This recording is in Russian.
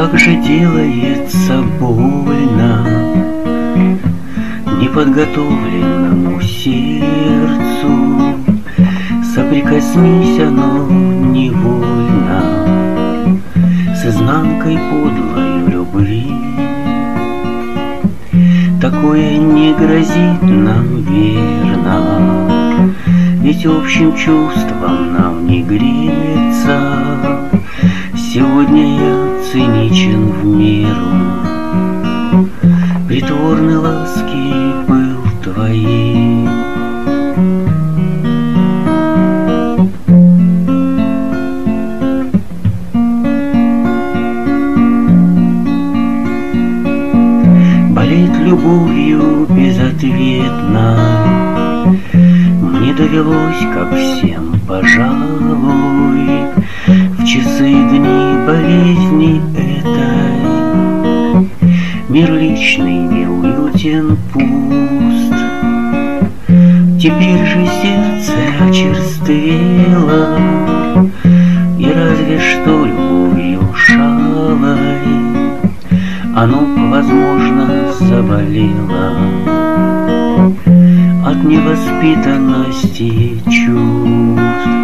Как же делается больно неподготовленному сердцу, соприкоснись оно невольно с изнанкой подлою любви. Такое не грозит нам верно, ведь общим чувством нам не греться. Сегодня я циничен в меру, притворны ласки пыл твоей. Болеть любовью безответно мне довелось, как всем, пожалуй, в часы дни болезни этой. Мир личный неуютен, пуст. Теперь же сердце очерствело, и разве что любовью шалой оно, возможно, заболело от невоспитанности чувств.